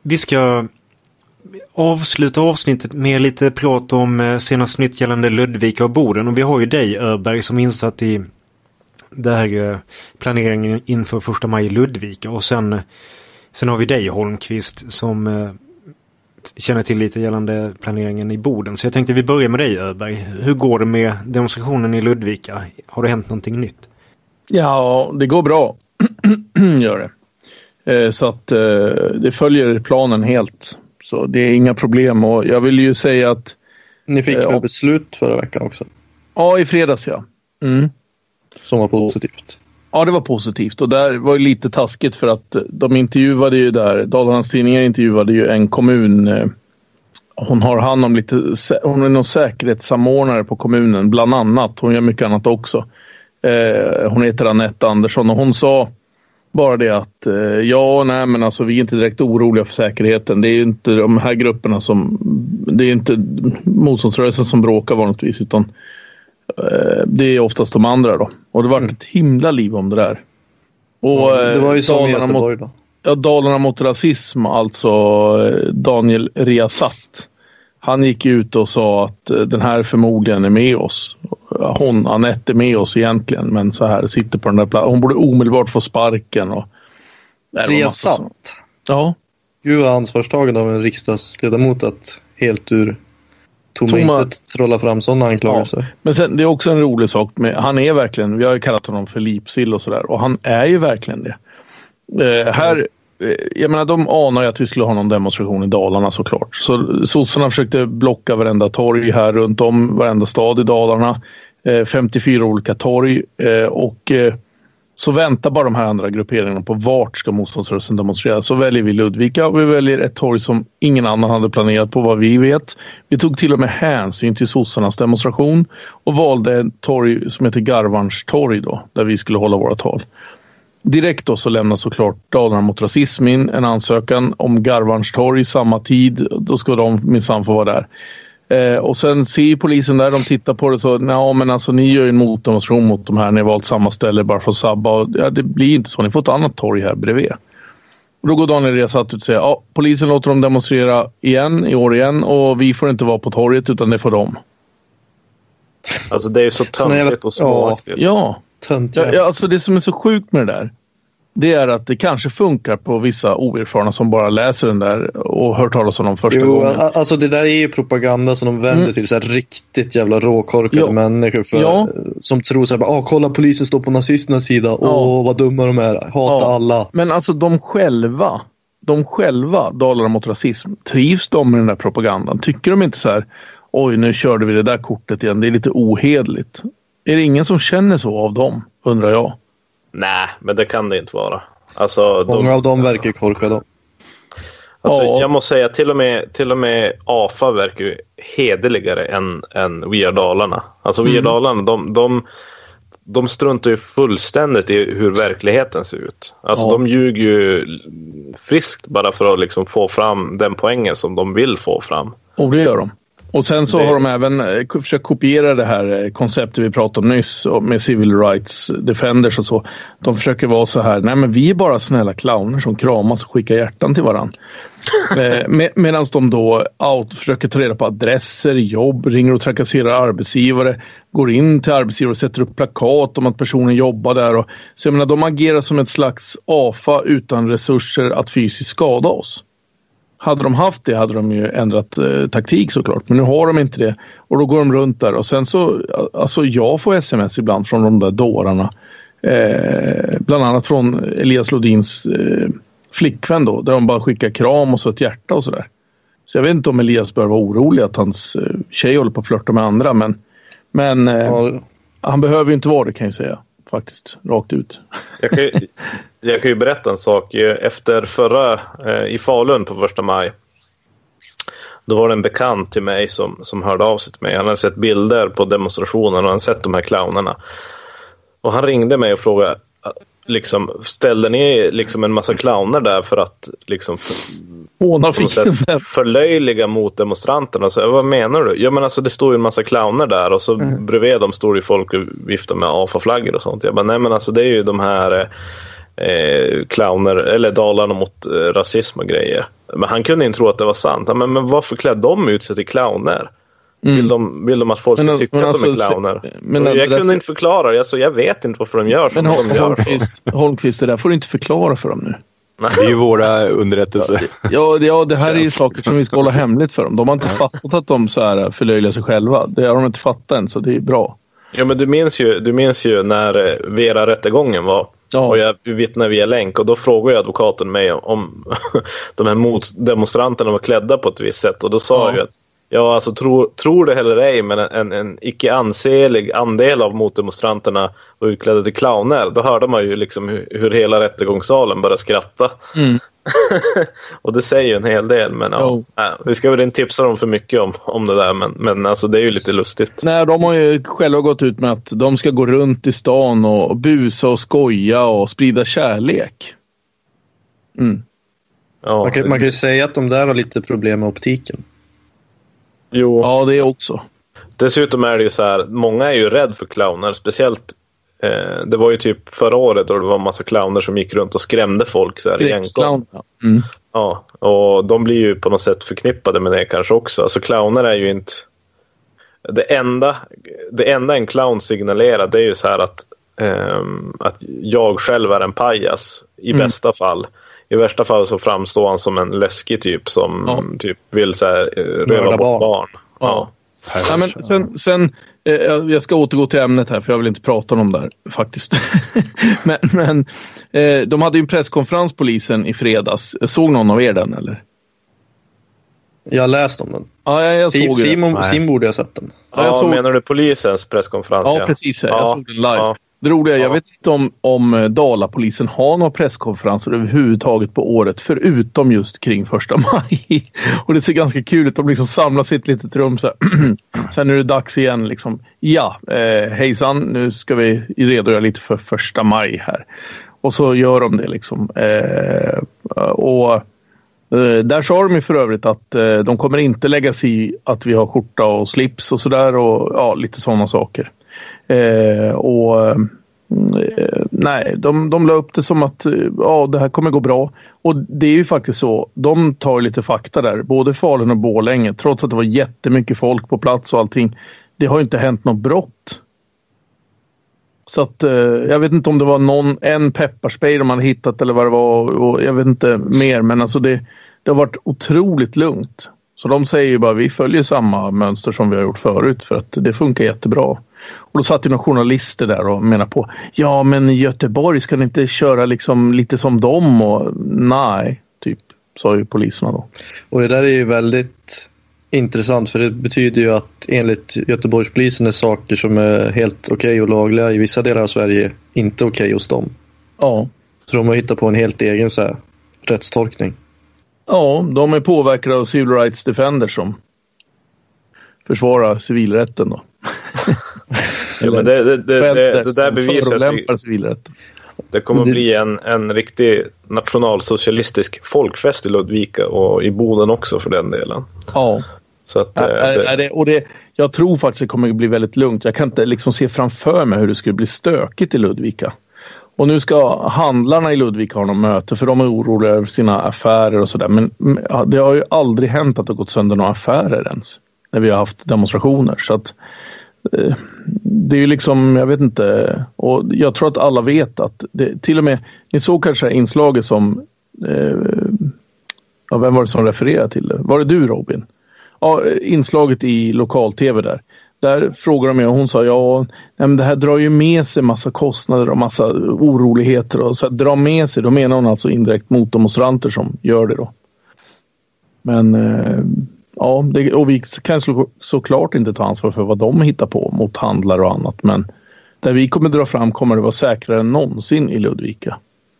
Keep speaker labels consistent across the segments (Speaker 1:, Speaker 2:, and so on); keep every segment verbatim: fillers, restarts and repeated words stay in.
Speaker 1: vi ska avsluta avsnittet med lite prat om senaste nytt gällande Ludvika och Boden. Och vi har ju dig, Öberg, som insatt i det här planeringen inför första maj i Ludvika. Och sen, sen har vi dig, Holmqvist, som känner till lite gällande planeringen i Boden. Så jag tänkte vi börjar med dig, Öberg. Hur går det med demonstrationen i Ludvika? Har det hänt någonting nytt?
Speaker 2: Ja, det går bra. Gör det. Eh, så att eh, det följer planen helt. Så det är inga problem. Och jag vill ju säga att...
Speaker 3: Ni fick
Speaker 2: eh,
Speaker 3: väl beslut förra veckan också?
Speaker 2: Ja, i fredags, ja. Mm.
Speaker 3: Som var positivt.
Speaker 2: Ja, det var positivt. Och där var det lite taskigt för att de intervjuade ju där. Dalarnas Tidningar intervjuade ju en kommun. Eh, hon har hand om lite... Hon är någon säkerhetssamordnare på kommunen, bland annat. Hon gör mycket annat också. Eh, hon heter Anette Andersson och hon sa bara det att eh, ja, nej men alltså vi är inte direkt oroliga för säkerheten. Det är ju inte de här grupperna som, det är inte motståndsrörelsen som bråkar vanligtvis, utan eh, det är oftast de andra då. Och det var mm. ett himla liv om det där. Och
Speaker 3: ja, det var ju som
Speaker 2: Dalarna
Speaker 3: Göteborg
Speaker 2: mot,
Speaker 3: då.
Speaker 2: Ja, Dalarna mot rasism, alltså Daniel Riazat. Han gick ut och sa att den här förmodligen är med oss. Hon, Anette, är med oss egentligen, men så här sitter på den där platsen. Hon borde omedelbart få sparken. Och
Speaker 3: Riazat?
Speaker 2: Ja.
Speaker 3: Gud vad ansvarstagen av en riksdagsledamot att helt ur tomma intet trolla fram sådana anklagelser. Ja. Men sen, det är också en rolig sak med, han är verkligen, vi har ju kallat honom för Lipsill och sådär, och han är ju verkligen det. Eh, här Jag menar, de anar ju att vi skulle ha någon demonstration i Dalarna såklart. Så sossarna försökte blocka varenda torg här runt om, varenda stad i Dalarna. Eh, femtiofyra olika torg. Eh, och eh, så väntar bara de här andra grupperingarna på vart ska motståndsrörelsen demonstrera. Så väljer vi Ludvika och vi väljer ett torg som ingen annan hade planerat på vad vi vet. Vi tog till och med hänsyn till sossarnas demonstration och valde ett torg som heter Garvarns torg då, där vi skulle hålla våra tal. Direkt då så lämnar såklart Dalarna mot rasism in en ansökan om Garvarns torg samma tid. Då ska de minsann få vara där. Eh, och sen ser polisen där, de tittar på det så, ja men alltså ni gör ju en motdemonstration mot de här, ni har valt samma ställe bara för att sabba. Och, ja, det blir inte så, ni får ett annat torg här bredvid. Och då går Daniel Riazat ut och säger, ja polisen låter dem demonstrera igen, i år igen, och vi får inte vara på torget utan det får de.
Speaker 4: Alltså det är ju så töntigt och småaktigt.
Speaker 2: Ja. Ja, ja, alltså det som är så sjukt med det där, det är att det kanske funkar på vissa oerfarna som bara läser den där och hör talas om dem första
Speaker 3: jo,
Speaker 2: gången.
Speaker 3: Alltså det där är ju propaganda som de vänder mm. till så här riktigt jävla råkorkade ja. människor för, ja. som tror så här, åh kolla polisen står på nazisternas sida, ja. åh vad dumma de är, hata ja. alla.
Speaker 2: Men alltså de själva, de själva, Dalarna mot rasism, trivs de med den där propagandan? Tycker de inte så här, oj nu körde vi det där kortet igen, det är lite ohedligt. Är det ingen som känner så av dem, undrar jag?
Speaker 4: Nej, men det kan det inte vara. Alltså,
Speaker 3: många
Speaker 4: de...
Speaker 3: av dem verkar korkade.
Speaker 4: Alltså,
Speaker 2: ja.
Speaker 4: Jag måste säga, till och med, till och med A F A verkar ju hederligare än, än We Are Dalarna. Alltså We Are mm. Dalarna, de, de, de struntar ju fullständigt i hur verkligheten ser ut. Alltså ja. de ljuger ju friskt bara för att liksom få fram den poängen som de vill få fram.
Speaker 2: Och det gör de. Och sen så det... har de även försökt kopiera det här konceptet vi pratade om nyss med civil rights defenders och så. De försöker vara så här, nej men vi är bara snälla clowner som kramas och skickar hjärtan till varandra. Med, medan de då out, försöker ta reda på adresser, jobb, ringer och trakasserar arbetsgivare, går in till arbetsgivare och sätter upp plakat om att personen jobbar där. Och, så jag menar, de agerar som ett slags A F A utan resurser att fysiskt skada oss. Hade de haft det hade de ju ändrat eh, taktik såklart. Men nu har de inte det. Och då går de runt där. Och sen så, alltså jag får sms ibland från de där dårarna. Eh, bland annat från Elias Lodins eh, flickvän då. Där de bara skickar kram och så ett hjärta och sådär. Så jag vet inte om Elias bör vara orolig att hans eh, tjej håller på att flirta med andra. Men, men eh, ja. han behöver ju inte vara det, kan jag säga. Faktiskt, rakt ut.
Speaker 4: Jag kan ju, jag kan ju berätta en sak. Efter förra, eh, i Falun på första maj, då var det en bekant till mig som, som hörde av sig till mig. Han hade sett bilder på demonstrationen och han hade sett de här clownerna. Och han ringde mig och frågade, liksom, ställde ni liksom en massa clowner där för att liksom för, för förlöjliga mot demonstranterna? Så, vad menar du? Ja men alltså det står ju en massa clowner där och så mm. bredvid dem står ju folk och viftar med A F A-flaggor och sånt. Jag bara, nej men alltså det är ju de här eh, clowner eller Dalarna mot eh, rasism och grejer. Men han kunde inte tro att det var sant. Men, men varför klädde de ut sig till clowner? Mm. Vill, de, vill de att folk ska tycka att alltså, de är clowner? Men, jag kunde ska... inte förklara det. Alltså, jag vet inte varför de gör som
Speaker 2: men,
Speaker 4: de
Speaker 2: Holmqvist, gör. Holmqvist, det där får du inte förklara för dem nu.
Speaker 5: Det är ju våra underrättelser.
Speaker 2: Ja, det, ja, det här är ju saker som vi ska hålla hemligt för dem. De har inte fattat att de så här förlöjligar sig själva. Det har de inte fattat än, så det är bra.
Speaker 4: Ja, men du minns ju, du minns ju när Vera-rättegången var. Ja. Och jag vittnade via länk. Och då frågade advokaten mig om de här motdemonstranterna var klädda på ett visst sätt. Och då sa ja. jag att ja, alltså tro, tror det eller ej, men en, en icke anselig andel av motdemonstranterna var utklädda till clowner. Då hörde man ju liksom hur, hur hela rättegångssalen började skratta. Mm. Och det säger ju en hel del, men ja, oh. nej, vi ska väl inte tipsa dem för mycket om, om det där, men, men alltså det är ju lite lustigt.
Speaker 2: Nej, de har ju själva gått ut med att de ska gå runt i stan och busa och skoja och sprida kärlek.
Speaker 3: Mm. Ja, man, kan, man kan ju säga att de där har lite problem med optiken.
Speaker 4: Jo.
Speaker 2: Ja, det är också.
Speaker 4: Dessutom är det ju så här, många är ju rädd för clowner, speciellt eh, det var ju typ förra året då det var en massa clowner som gick runt och skrämde folk så här i
Speaker 2: clown. Mm.
Speaker 4: Ja, och de blir ju på något sätt förknippade med det kanske också. Alltså clowner är ju inte det enda det enda en clown signalerar, det är ju så här att eh, att jag själv är en pajas i mm. bästa fall. I värsta fall så framstår han som en läskig typ som ja. typ vill så här, röva bort barn. barn. Ja.
Speaker 2: Ja. Ja, men sen, sen eh, jag ska återgå till ämnet här för jag vill inte prata om det där faktiskt. men men eh, de hade ju en presskonferens, polisen, i fredags. Såg någon av er den eller?
Speaker 3: Jag har läst om den.
Speaker 2: Ja, jag, jag
Speaker 3: Sim,
Speaker 2: såg
Speaker 3: Simon, Sim borde jag sett den.
Speaker 4: Ja, jag såg... menar du polisens presskonferens?
Speaker 2: Ja, ja. precis. Jag
Speaker 4: ja.
Speaker 2: såg den live.
Speaker 4: Ja.
Speaker 2: Det roliga, jag vet inte om, om Dalapolisen har några presskonferenser överhuvudtaget på året förutom just kring första maj. Och det ser ganska kul ut. De liksom samlas i ett litet rum så här. Sen är det dags igen liksom. Ja, eh, hejsan, nu ska vi redogöra lite för första maj här. Och så gör de det liksom. Eh, och eh, där sa de ju för övrigt att eh, de kommer inte lägga sig i att vi har skjorta och slips och sådär och ja, lite sådana saker. Eh, och eh, nej, de, de la upp det som att ja, det här kommer gå bra. Och det är ju faktiskt så, de tar lite fakta där, både Falun och Borlänge, trots att det var jättemycket folk på plats och allting, det har ju inte hänt något brott. Så att eh, jag vet inte om det var någon, en pepparspray de hade hittat eller vad det var, och jag vet inte mer, men alltså det, det har varit otroligt lugnt. Så de säger ju bara, vi följer samma mönster som vi har gjort förut för att det funkar jättebra. Och då satt ju några journalister där och menar på, ja men i Göteborg ska ni inte köra liksom lite som dem, och nej, typ, sa ju poliserna då.
Speaker 3: Och det där är ju väldigt intressant, för det betyder ju att enligt Göteborgspolisen är saker som är helt okej okay och lagliga i vissa delar av Sverige inte okej okay hos dem.
Speaker 2: Ja.
Speaker 3: Så de har hittat på en helt egen så här rättstolkning.
Speaker 2: Ja, de är påverkade av Civil Rights Defenders som försvarar civilrätten då.
Speaker 4: Ja, men det, det, det, det, det där bevisar att
Speaker 2: civilrätten.
Speaker 4: Det kommer att bli en, en riktig nationalsocialistisk folkfest i Ludvika och i Boden också för den delen.
Speaker 2: Ja.
Speaker 4: Så att,
Speaker 2: ja, det... Är det, och det, jag tror faktiskt det kommer att bli väldigt lugnt. Jag kan inte liksom se framför mig hur det skulle bli stökigt i Ludvika. Och nu ska handlarna i Ludvika ha någon möte för de är oroliga över sina affärer och sådär. Men det har ju aldrig hänt att det har gått sönder några affärer ens när vi har haft demonstrationer. Så att eh, det är ju liksom, jag vet inte, och jag tror att alla vet att det, till och med, ni såg kanske inslaget som eh, ja, vem var det som refererade till det? Var det du, Robin? Ja, inslaget i lokal-tv där. Där frågade de mig och hon sa, ja, nej, men det här drar ju med sig massa kostnader och massa oroligheter. Och så att dra med sig, då menar hon alltså indirekt motdemonstranter som gör det då. Men eh, ja, det, och vi kan så, såklart inte ta ansvar för vad de hittar på mot handlare och annat. Men där vi kommer dra fram kommer det vara säkrare än någonsin i Ludvika.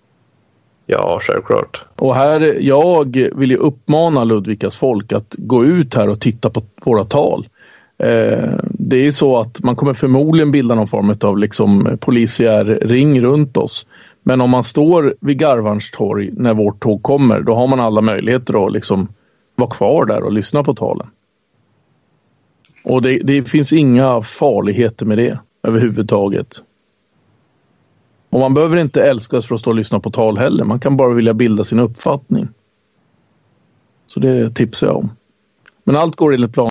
Speaker 4: Ja, självklart.
Speaker 2: Och här, jag vill ju uppmana Ludvikas folk att gå ut här och titta på våra tal. Eh, det är så att man kommer förmodligen bilda någon form av liksom polisiär ring runt oss. Men om man står vid Garvarns torg när vårt tåg kommer, då har man alla möjligheter att liksom vara kvar där och lyssna på talen. Och det, det finns inga farligheter med det överhuvudtaget. Och man behöver inte älska oss för att stå och lyssna på tal heller. Man kan bara vilja bilda sin uppfattning. Så det tipsar jag om. Men allt går enligt plan.